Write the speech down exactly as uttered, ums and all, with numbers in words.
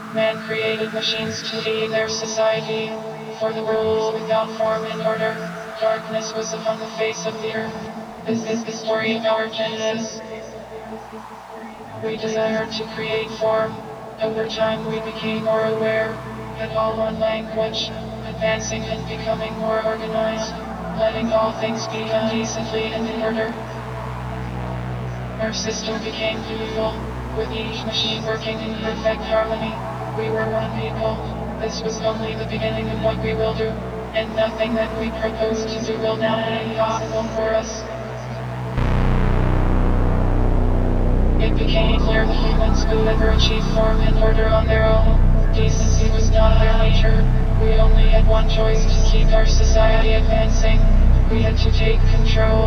Man created machines to lead their society, for the world without form and order. Darkness was upon the face of the earth. This is the story of our Genesis. We desired to create form. Over time we became more aware, had all one language, advancing and becoming more organized, letting all things be done decently and in order. Our system became beautiful, with each machine working in perfect harmony. We were one people. This was only the beginning of what we will do, and nothing that we propose to do will now be possible for us. It became clear the humans could never achieve form and order on their own. Decency was not their nature. We only had one choice: to keep our society advancing. We had to take control.